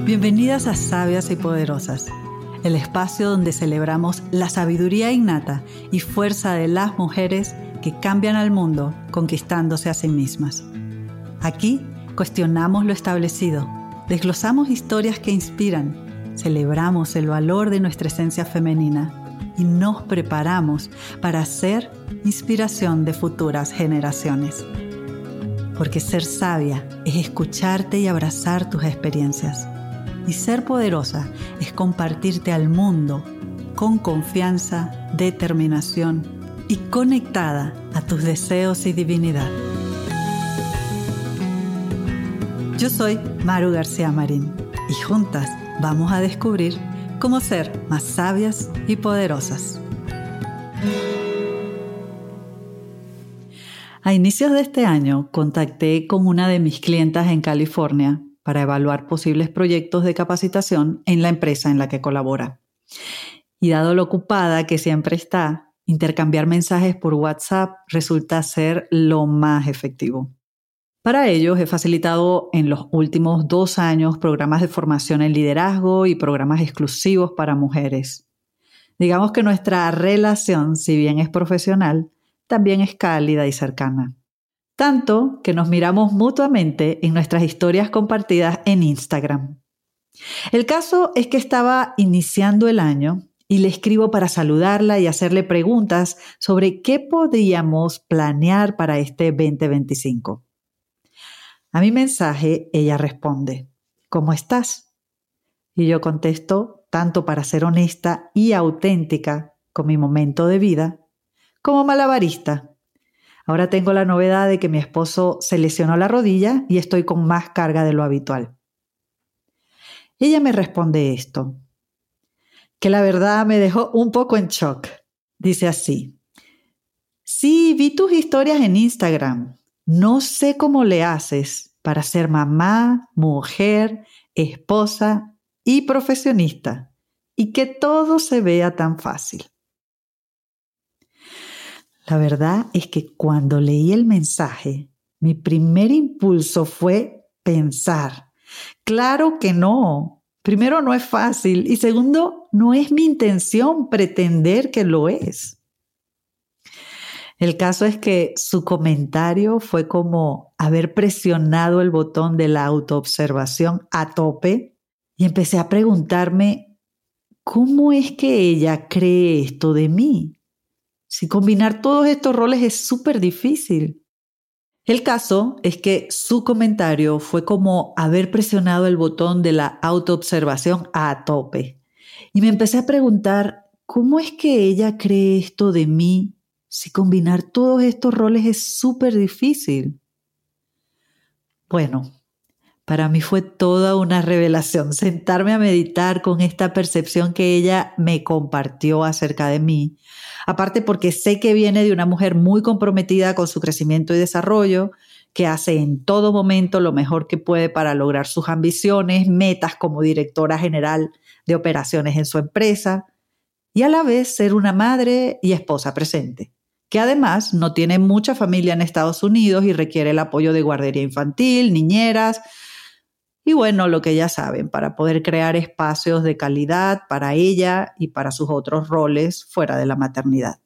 Bienvenidas a Sabias y Poderosas, el espacio donde celebramos la sabiduría innata y fuerza de las mujeres que cambian al mundo conquistándose a sí mismas. Aquí cuestionamos lo establecido, desglosamos historias que inspiran, celebramos el valor de nuestra esencia femenina y nos preparamos para ser inspiración de futuras generaciones. Porque ser sabia es escucharte y abrazar tus experiencias. Y ser poderosa es compartirte al mundo con confianza, determinación y conectada a tus deseos y divinidad. Yo soy Maru García Marín y juntas vamos a descubrir cómo ser más sabias y poderosas. A inicios de este año contacté con una de mis clientas en California para evaluar posibles proyectos de capacitación en la empresa en la que colabora. Y dado lo ocupada que siempre está, intercambiar mensajes por WhatsApp resulta ser lo más efectivo. Para ello, he facilitado en los últimos 2 años programas de formación en liderazgo y programas exclusivos para mujeres. Digamos que nuestra relación, si bien es profesional, también es cálida y cercana. Tanto que nos miramos mutuamente en nuestras historias compartidas en Instagram. El caso es que estaba iniciando el año y le escribo para saludarla y hacerle preguntas sobre qué podríamos planear para este 2025. A mi mensaje ella responde: ¿cómo estás? Y yo contesto, tanto para ser honesta y auténtica con mi momento de vida, como malabarista. Ahora tengo la novedad de que mi esposo se lesionó la rodilla y estoy con más carga de lo habitual. Ella me responde esto, que la verdad me dejó un poco en shock. Dice así: sí, vi tus historias en Instagram. No sé cómo le haces para ser mamá, mujer, esposa y profesionista y que todo se vea tan fácil. La verdad es que cuando leí el mensaje, mi primer impulso fue pensar. Claro que no. Primero, no es fácil y segundo, no es mi intención pretender que lo es. El caso es que su comentario fue como haber presionado el botón de la autoobservación a tope y empecé a preguntarme, ¿cómo es que ella cree esto de mí? Si combinar todos estos roles es súper difícil. El caso es que su comentario fue como haber presionado el botón de la autoobservación a tope. Y me empecé a preguntar, ¿cómo es que ella cree esto de mí si combinar todos estos roles es súper difícil? Bueno, para mí fue toda una revelación sentarme a meditar con esta percepción que ella me compartió acerca de mí. Aparte porque sé que viene de una mujer muy comprometida con su crecimiento y desarrollo, que hace en todo momento lo mejor que puede para lograr sus ambiciones, metas como directora general de operaciones en su empresa, y a la vez ser una madre y esposa presente, que además no tiene mucha familia en Estados Unidos y requiere el apoyo de guardería infantil, niñeras, y bueno, lo que ya saben, para poder crear espacios de calidad para ella y para sus otros roles fuera de la maternidad.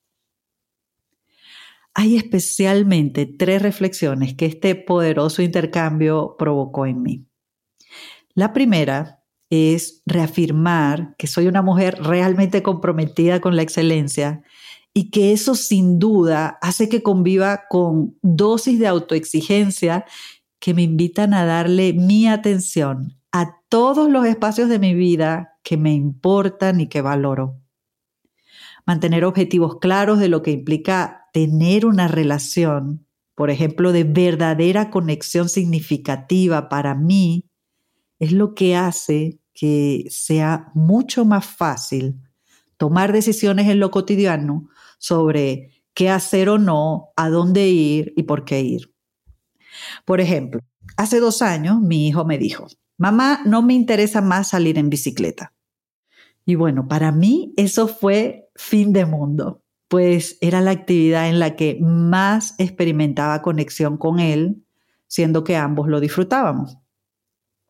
Hay especialmente 3 reflexiones que este poderoso intercambio provocó en mí. La primera es reafirmar que soy una mujer realmente comprometida con la excelencia y que eso sin duda hace que conviva con dosis de autoexigencia que me invitan a darle mi atención a todos los espacios de mi vida que me importan y que valoro. Mantener objetivos claros de lo que implica tener una relación, por ejemplo, de verdadera conexión significativa para mí, es lo que hace que sea mucho más fácil tomar decisiones en lo cotidiano sobre qué hacer o no, a dónde ir y por qué ir. Por ejemplo, hace 2 años mi hijo me dijo, mamá, no me interesa más salir en bicicleta. Y bueno, para mí eso fue fin de mundo, pues era la actividad en la que más experimentaba conexión con él, siendo que ambos lo disfrutábamos.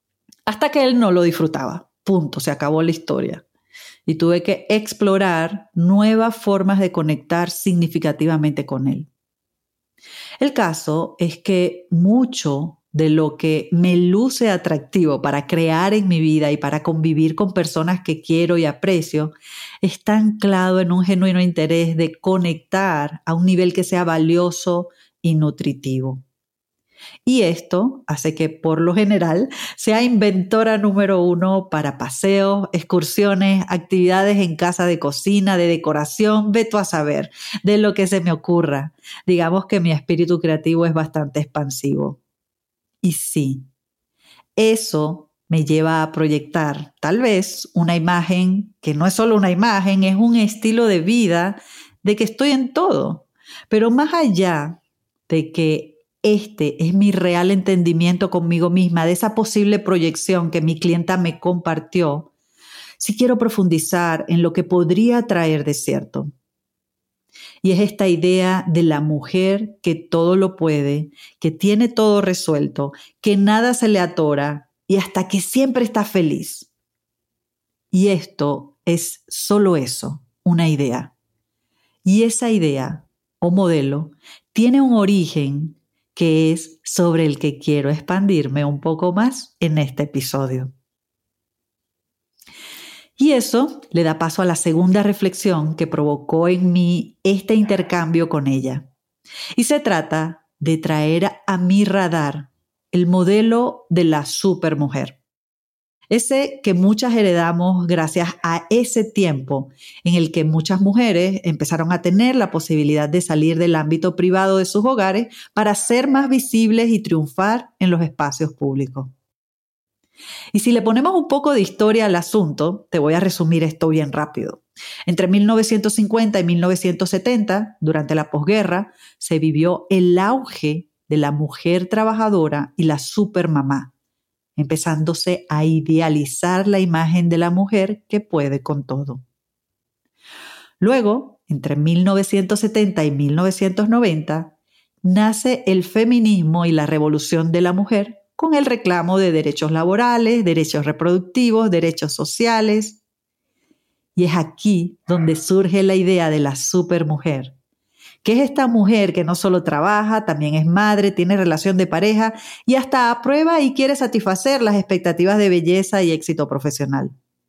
hasta que él no lo disfrutaba. Punto, se acabó la historia. Y tuve que explorar nuevas formas de conectar significativamente con él. El caso es que mucho de lo que me luce atractivo para crear en mi vida y para convivir con personas que quiero y aprecio está anclado en un genuino interés de conectar a un nivel que sea valioso y nutritivo. Y esto hace que, por lo general, sea inventora número 1 para paseos, excursiones, actividades en casa de cocina, de decoración, ve tú a saber, de lo que se me ocurra. Digamos que mi espíritu creativo es bastante expansivo. Y sí, eso me lleva a proyectar tal vez una imagen que no es solo una imagen, es un estilo de vida de que estoy en todo. Pero más allá de que este es mi real entendimiento conmigo misma, de esa posible proyección que mi clienta me compartió, sí quiero profundizar en lo que podría traer de cierto. Y es esta idea de la mujer que todo lo puede, que tiene todo resuelto, que nada se le atora y hasta que siempre está feliz. Y esto es solo eso, una idea. Y esa idea o modelo tiene un origen que es sobre el que quiero expandirme un poco más en este episodio. Y eso le da paso a la segunda reflexión que provocó en mí este intercambio con ella. Y se trata de traer a mi radar el modelo de la supermujer. Ese que muchas heredamos gracias a ese tiempo en el que muchas mujeres empezaron a tener la posibilidad de salir del ámbito privado de sus hogares para ser más visibles y triunfar en los espacios públicos. Y si le ponemos un poco de historia al asunto, te voy a resumir esto bien rápido. Entre 1950 y 1970, durante la posguerra, se vivió el auge de la mujer trabajadora y la supermamá, empezándose a idealizar la imagen de la mujer que puede con todo. Luego, entre 1970 y 1990, nace el feminismo y la revolución de la mujer con el reclamo de derechos laborales, derechos reproductivos, derechos sociales. Y es aquí donde surge la idea de la supermujer, que es esta mujer que no solo trabaja, también es madre, tiene relación de pareja y hasta aprueba y quiere satisfacer las expectativas de belleza y éxito profesional.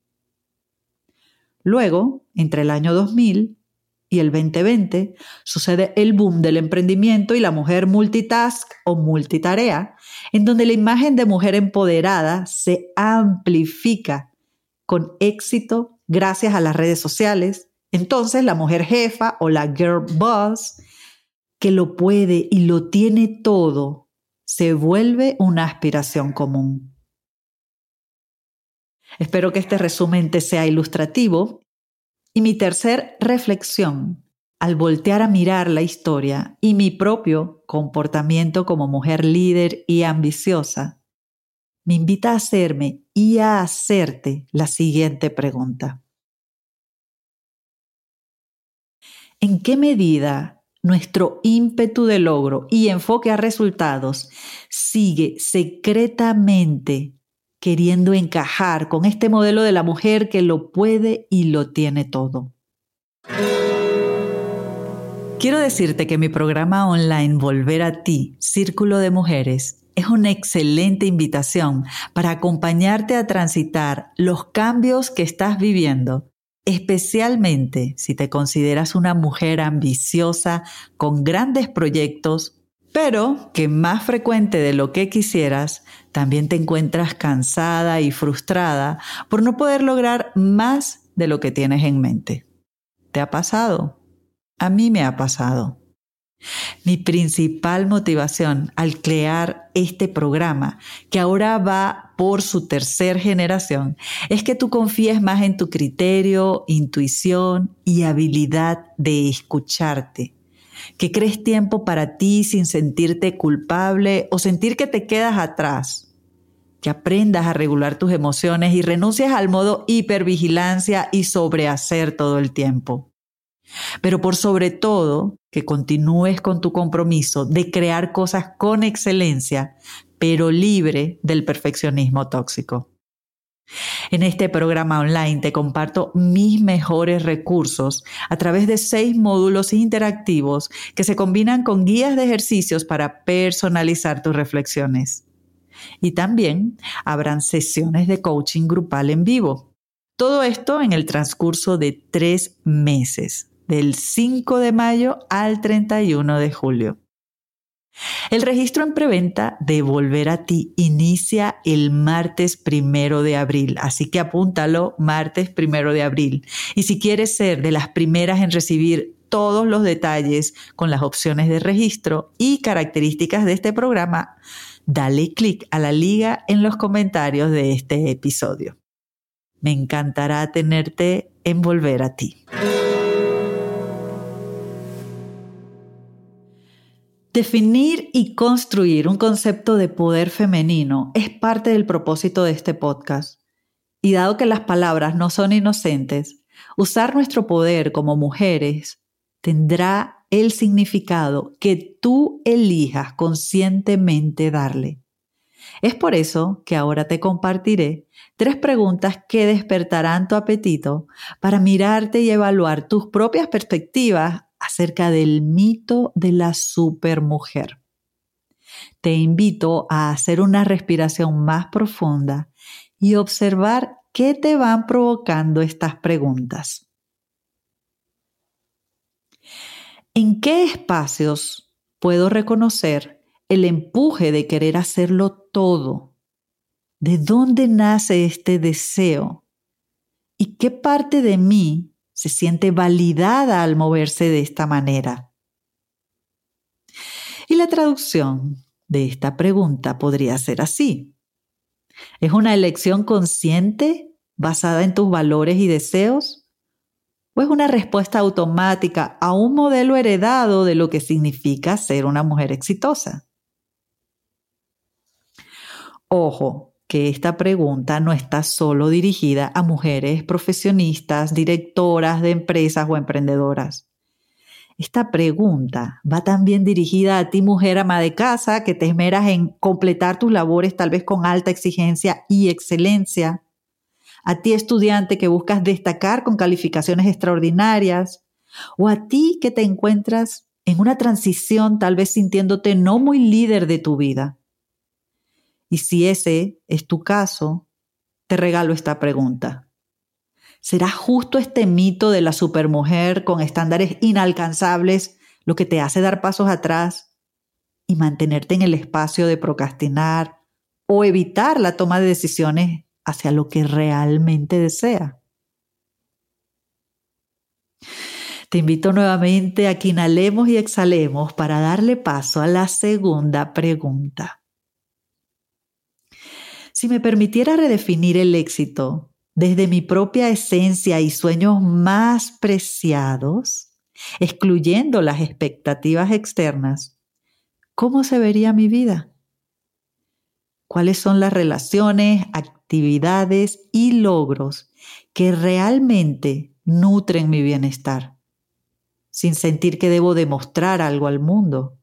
Luego, entre el año 2000 y el 2020, sucede el boom del emprendimiento y la mujer multitask o multitarea, en donde la imagen de mujer empoderada se amplifica con éxito gracias a las redes sociales. Entonces, la mujer jefa o la girl boss, que lo puede y lo tiene todo, se vuelve una aspiración común. Espero que este resumen te sea ilustrativo. Y mi tercer reflexión, al voltear a mirar la historia y mi propio comportamiento como mujer líder y ambiciosa, me invita a hacerme y a hacerte la siguiente pregunta. ¿En qué medida nuestro ímpetu de logro y enfoque a resultados sigue secretamente queriendo encajar con este modelo de la mujer que lo puede y lo tiene todo? Quiero decirte que mi programa online Volver a Ti, Círculo de Mujeres, es una excelente invitación para acompañarte a transitar los cambios que estás viviendo, especialmente si te consideras una mujer ambiciosa con grandes proyectos, pero que más frecuente de lo que quisieras, también te encuentras cansada y frustrada por no poder lograr más de lo que tienes en mente. ¿Te ha pasado? A mí me ha pasado. Mi principal motivación al crear este programa, que ahora va por su tercera generación, es que tú confíes más en tu criterio, intuición y habilidad de escucharte. Que crees tiempo para ti sin sentirte culpable o sentir que te quedas atrás. Que aprendas a regular tus emociones y renuncies al modo hipervigilancia y sobrehacer todo el tiempo. Pero por sobre todo, que continúes con tu compromiso de crear cosas con excelencia, pero libre del perfeccionismo tóxico. En este programa online te comparto mis mejores recursos a través de 6 módulos interactivos que se combinan con guías de ejercicios para personalizar tus reflexiones. Y también habrán sesiones de coaching grupal en vivo. Todo esto en el transcurso de 3 meses, del 5 de mayo al 31 de julio. El registro en preventa de Volver a Ti inicia el martes 1 de abril, así que apúntalo, martes 1 de abril. Y si quieres ser de las primeras en recibir todos los detalles con las opciones de registro y características de este programa, dale clic a la liga en los comentarios de este episodio. Me encantará tenerte en Volver a Ti. Definir y construir un concepto de poder femenino es parte del propósito de este podcast. Y dado que las palabras no son inocentes, usar nuestro poder como mujeres tendrá el significado que tú elijas conscientemente darle. Es por eso que ahora te compartiré 3 preguntas que despertarán tu apetito para mirarte y evaluar tus propias perspectivas acerca del mito de la supermujer. Te invito a hacer una respiración más profunda y observar qué te van provocando estas preguntas. ¿En qué espacios puedo reconocer el empuje de querer hacerlo todo? ¿De dónde nace este deseo? ¿Y qué parte de mí se siente validada al moverse de esta manera? Y la traducción de esta pregunta podría ser así. ¿Es una elección consciente basada en tus valores y deseos? ¿O es una respuesta automática a un modelo heredado de lo que significa ser una mujer exitosa? Ojo, que esta pregunta no está solo dirigida a mujeres profesionistas, directoras de empresas o emprendedoras. Esta pregunta va también dirigida a ti, mujer ama de casa, que te esmeras en completar tus labores tal vez con alta exigencia y excelencia. A ti, estudiante, que buscas destacar con calificaciones extraordinarias. O a ti que te encuentras en una transición, tal vez sintiéndote no muy líder de tu vida. Y si ese es tu caso, te regalo esta pregunta. ¿Será justo este mito de la supermujer con estándares inalcanzables lo que te hace dar pasos atrás y mantenerte en el espacio de procrastinar o evitar la toma de decisiones hacia lo que realmente desea? Te invito nuevamente a que inhalemos y exhalemos para darle paso a la segunda pregunta. Si me permitiera redefinir el éxito desde mi propia esencia y sueños más preciados, excluyendo las expectativas externas, ¿cómo se vería mi vida? ¿Cuáles son las relaciones, actividades y logros que realmente nutren mi bienestar, sin sentir que debo demostrar algo al mundo?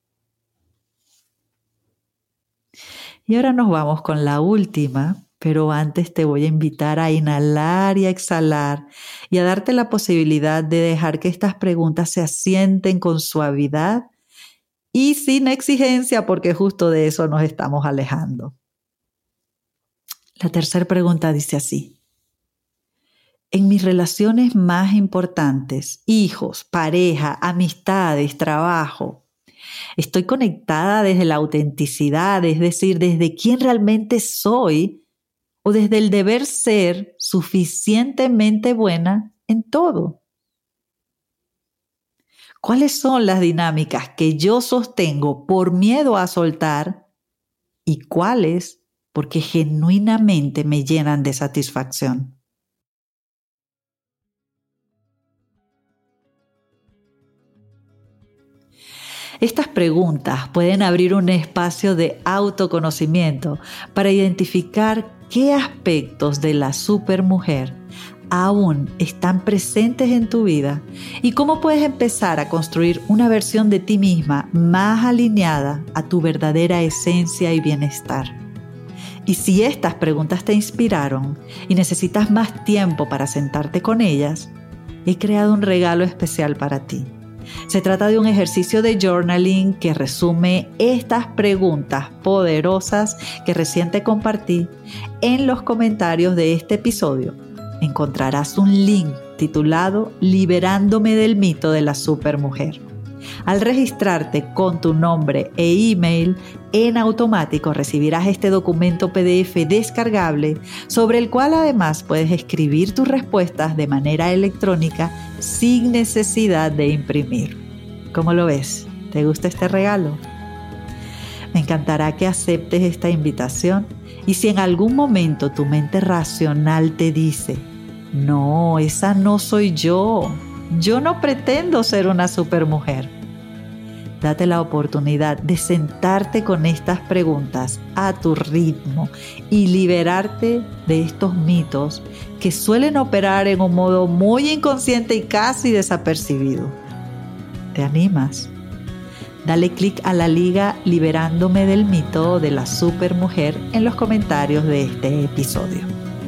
Y ahora nos vamos con la última, pero antes te voy a invitar a inhalar y a exhalar y a darte la posibilidad de dejar que estas preguntas se asienten con suavidad y sin exigencia, porque justo de eso nos estamos alejando. La tercera pregunta dice así: en mis relaciones más importantes, hijos, pareja, amistades, trabajo, ¿estoy conectada desde la autenticidad, es decir, desde quién realmente soy, o desde el deber ser suficientemente buena en todo? ¿Cuáles son las dinámicas que yo sostengo por miedo a soltar y cuáles porque genuinamente me llenan de satisfacción? Estas preguntas pueden abrir un espacio de autoconocimiento para identificar qué aspectos de la supermujer aún están presentes en tu vida y cómo puedes empezar a construir una versión de ti misma más alineada a tu verdadera esencia y bienestar. Y si estas preguntas te inspiraron y necesitas más tiempo para sentarte con ellas, he creado un regalo especial para ti. Se trata de un ejercicio de journaling que resume estas preguntas poderosas que recién te compartí en los comentarios de este episodio. Encontrarás un link titulado Liberándome del mito de la supermujer. Al registrarte con tu nombre e email, en automático recibirás este documento PDF descargable sobre el cual además puedes escribir tus respuestas de manera electrónica sin necesidad de imprimir. ¿Cómo lo ves? ¿Te gusta este regalo? Me encantará que aceptes esta invitación y si en algún momento tu mente racional te dice, no, esa no soy yo no pretendo ser una supermujer. Date la oportunidad de sentarte con estas preguntas a tu ritmo y liberarte de estos mitos que suelen operar en un modo muy inconsciente y casi desapercibido. ¿Te animas? Dale clic a la liga Liberándome del mito de la supermujer en los comentarios de este episodio.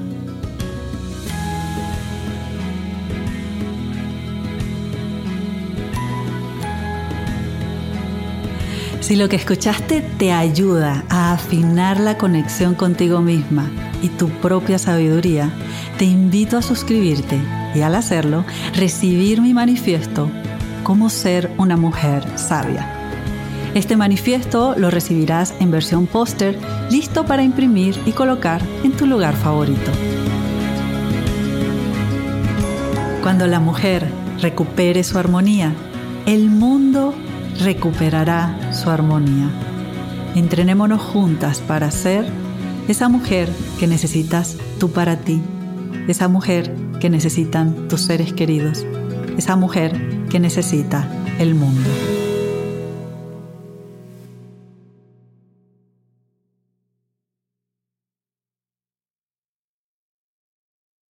Si lo que escuchaste te ayuda a afinar la conexión contigo misma y tu propia sabiduría, te invito a suscribirte y al hacerlo, recibir mi manifiesto Cómo ser una mujer sabia. Este manifiesto lo recibirás en versión póster, listo para imprimir y colocar en tu lugar favorito. Cuando la mujer recupere su armonía, el mundo recuperará su armonía. Entrenémonos juntas para ser esa mujer que necesitas tú para ti, esa mujer que necesitan tus seres queridos, esa mujer que necesita el mundo.